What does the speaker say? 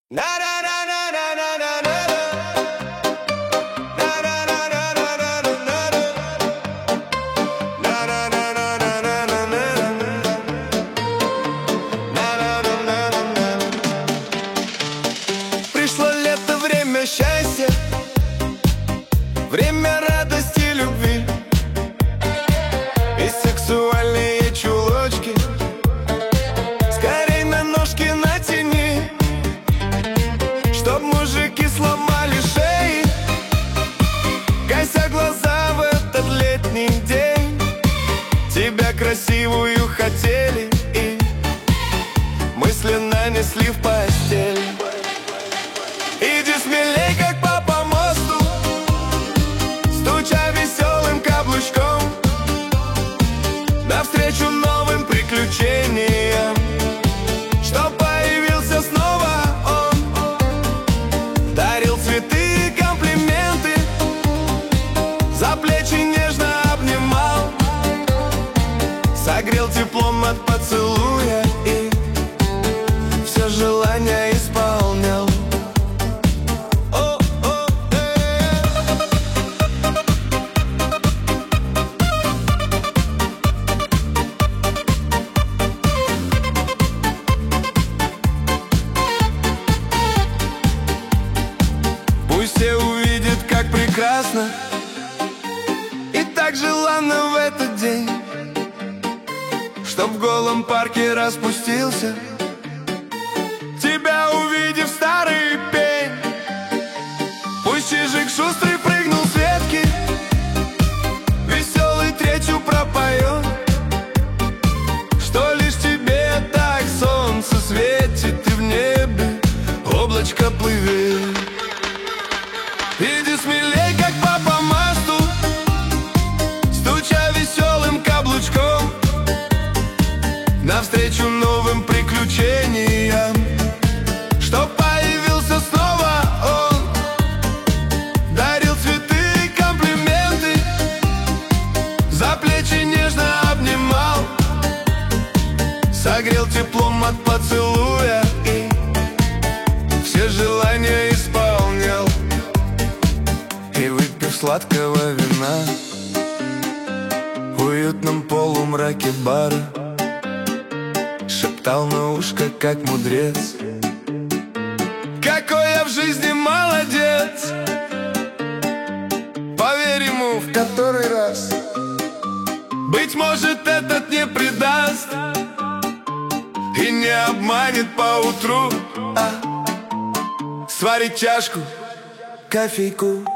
Пришло лето, время счастья, время радости, любви и сексуальные чулочки. Скорей на ножки натяни, чтоб мужики сломали шеи. Кайся глаза в этот летний день. Тебя красивую хотели и мысленно несли в постель. Иди смелей, как по мосту, стуча веселым каблучком, навстречу новым приключениям. Что появился снова он, дарил цветы и комплименты, за плечи нежно обнимал, согрел теплом от поцелуя и все желания исполнял. Пусть все увидят, как прекрасно и так желанно в этот день, чтоб в голом парке распустился, тебя увидев старый пень. Пусть чижик шустрый прыгнул с ветки, веселый третью пропоет, что лишь тебе так солнце светит и в небе облачко плывет. Иди смелей, как по мосту, стуча веселым каблучком, навстречу новым приключениям. Что появился снова он, дарил цветы и комплименты, за плечи нежно обнимал, согрел теплом от поцелуя и все желания исполнял. И выпив сладкого вина в уютном полумраке бара, шептал на ушко, как мудрец: какой я в жизни молодец. Поверь ему в который раз, быть может, этот не предаст и не обманет поутру, сварить чашку кофейку.